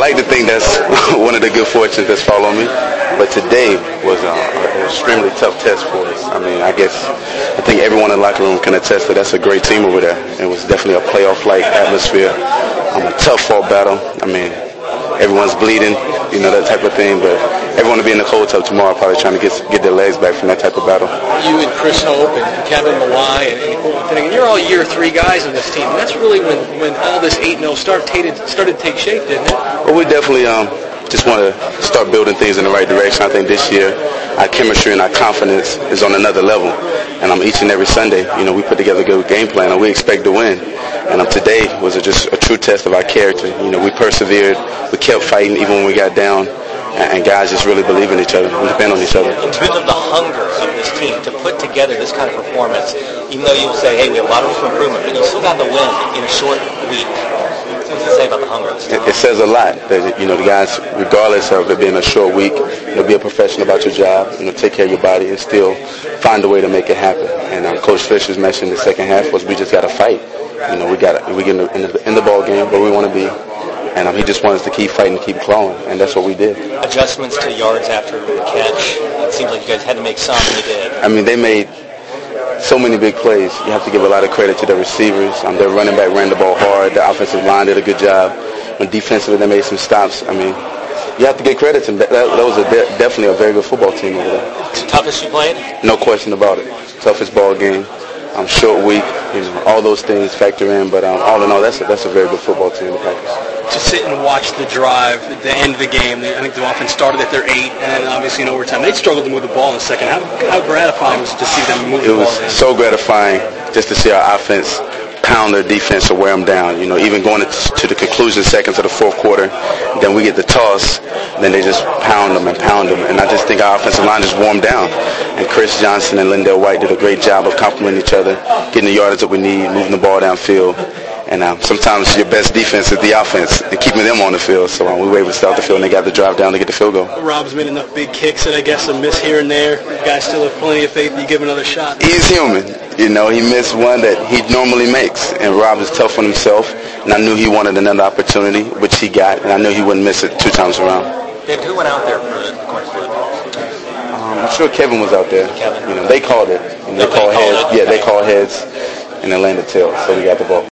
like to think that's one of the good fortunes that's followed me. But today was an extremely tough test for us. I mean, I think everyone in the locker room can attest that that's a great team over there. It was definitely a playoff-like atmosphere. A tough fought battle. I mean, everyone's bleeding, that type of thing. But everyone will be in the cold tub tomorrow, probably trying to get their legs back from that type of battle. You and Chris Hope and Kevin Mawai and Colton Finnegan, you're all year 3 guys in this team. And that's really when all this 8-0 started to take shape, didn't it? Well, we definitely just want to start building things in the right direction. I think this year our chemistry and our confidence is on another level. And each and every Sunday, we put together a good game plan and we expect to win. And today was just a true test of our character. We persevered, we kept fighting even when we got down. And guys just really believe in each other and depend on each other. In terms of the hunger of this team to put together this kind of performance, even though you say, hey, we have a lot of room for improvement, but you still got the win in a short week. What does it say about the hunger of this team? It says a lot that, the guys, regardless of it being a short week, be a professional about your job, take care of your body and still find a way to make it happen. And Coach Fisher's message in the second half was we just got to fight. We get in the ball game where we want to be. And he just wants us to keep fighting, keep clawing, and that's what we did. Adjustments to yards after the catch. It seems like you guys had to make some, and you did. They made so many big plays. You have to give a lot of credit to the receivers. Their running back ran the ball hard. The offensive line did a good job. When defensively they made some stops. You have to give credit to them. That was definitely a very good football team over there. It's the toughest you played? No question about it. Toughest ball game. Short week. All those things factor in. But all in all, that's a very good football team, the Packers. To sit and watch the drive at the end of the game, I think the offense started at their 8, and then obviously in overtime they struggled to move the ball in the second. How gratifying was it to see them move the ball? It was so gratifying just to see our offense pound their defense or wear them down. Even going to the conclusion seconds of the fourth quarter, then we get the toss, then they just pound them. And I just think our offensive line just warmed down. And Chris Johnson and Lindell White did a great job of complementing each other, getting the yardage that we need, moving the ball downfield. And sometimes your best defense is the offense and keeping them on the field. So we were able to start the field and they got the drive down to get the field goal. Rob's made enough big kicks that I guess a miss here and there. You guys still have plenty of faith you give another shot. He's human. He missed one that he normally makes. And Rob is tough on himself. And I knew he wanted another opportunity, which he got. And I knew he wouldn't miss it 2 times around. David, who went out there for the coin flip? I'm sure Kevin was out there. Kevin. They called it. And they called heads. Yeah, they called heads. And it landed tails. So we got the ball.